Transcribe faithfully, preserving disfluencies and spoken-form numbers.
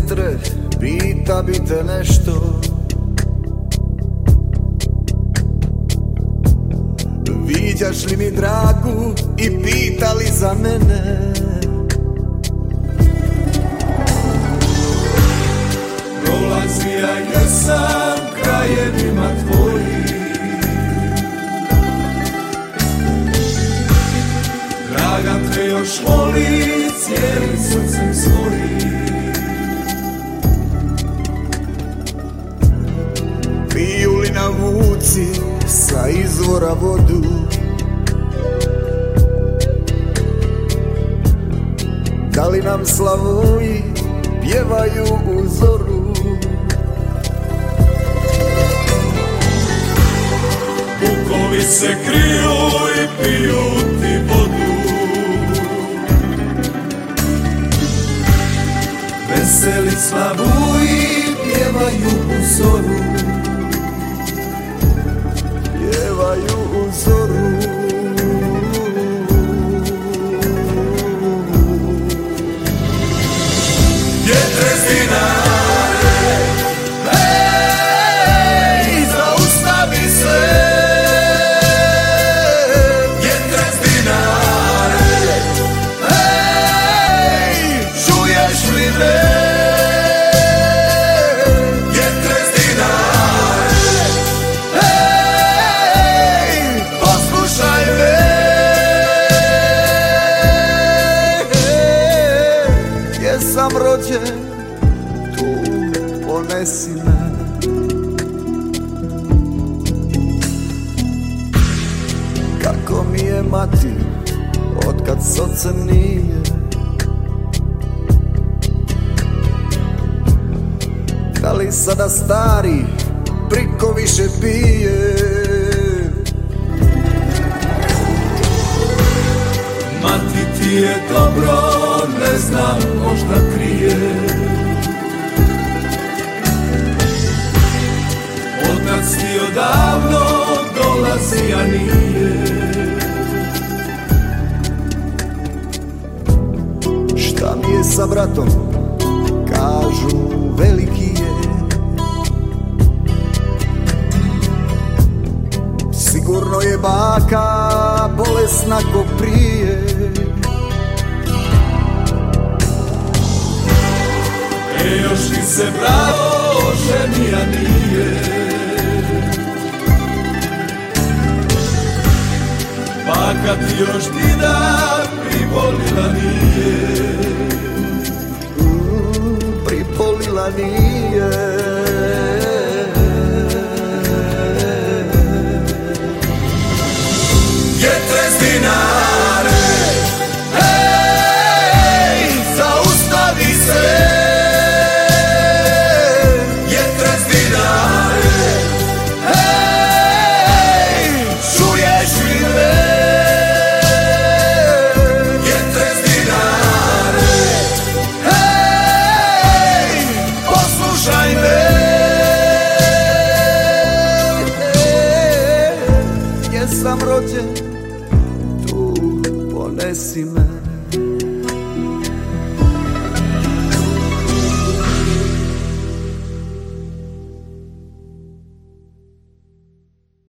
vetre, pita bi te nešto. Viđaš li mi dragu i pita li za mene? Prolazija jesam krajevima tvojim, Dragan te još voli, cijelim srcem svojim. Piju li na vuci sa izvora vodu? Da li nam slavoji pjevaju u zoru? Vukovi se kriju i piju ti vodu, veseli slavuji pjevaju u zoru, pjevaju u zoru. Vjetre s Dinare, hej, zaustavi se. Vjetre s Dinare, hej, čuješ li me? Vjetre s Dinare, hej, poslušaj me. Gdje sam rođen, tu ponesi me. Kako mi je mati, otkad s ocem nije. Da li sada stari priko više pije? Mati ti je dobro, ne znam, možda krije. Otac ti odavno dolazi, a nije. Šta mi je sa bratom, kažu veliki je. Sigurno je baka bolesna ko prije. E još ti se bravo ženi, a nije. Baka ti još dida pribolila nije. Mm, pribolila nije. Vjetre s Dinare, hej, zaustavi se. Vjetre s Dinare, hej, čuješ li me? Vjetre s Dinare, hej, poslušaj me. Gdje sam rođen, tu ponesi me.